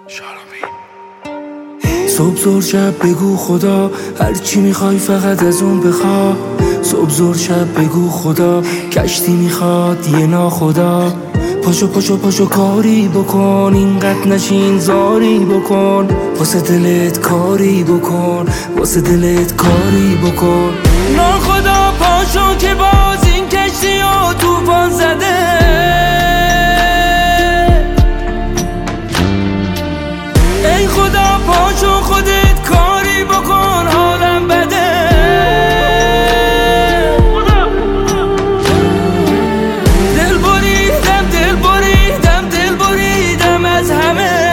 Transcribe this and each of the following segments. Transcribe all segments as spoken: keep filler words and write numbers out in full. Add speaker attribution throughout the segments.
Speaker 1: صبح زور شب بگو خدا، هر چی میخوای فقط از اون بخوا. صبح زور شب بگو خدا، کشتی میخواد یه ناخدا. پاشو پاشو پاشو کاری بکن، اینقدر نشین زاری بکن. واسه دلت کاری بکن، واسه دلت کاری بکن. ناخدا پاشو که باز این کشتی ها توفان زده. ای خدا پاشو خودت کاری بکن، حالم بده. دل بریدم دل بریدم دل بریدم از همه.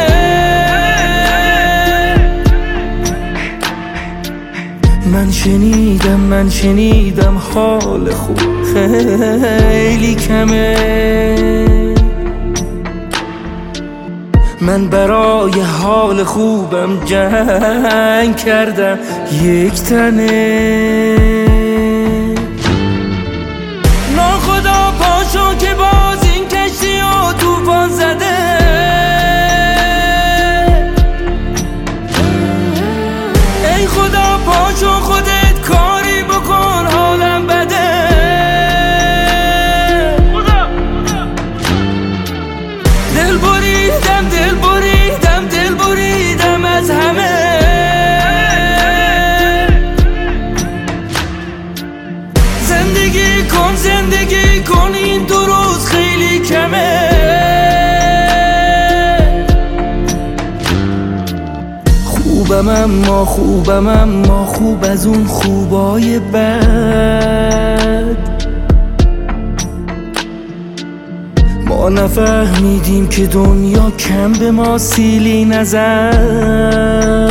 Speaker 1: من شنیدم من شنیدم حال خوب خیلی کمه. من برای حال خوبم جنگ کردم یک تنه. ناخدا پاشو که باز این کشتی ها توفان زده. ای خدا پاشو خودت کاری بکن، حالم بده. دل بریدم دل بریدم دل بریدم از همه. زندگی کن زندگی کن، این دو روز خیلی کمه. خوبم اما خوبم اما خوب از اون خوبای بد. ما نفهمیدیم که دنیا کم به ما سیلی نزد.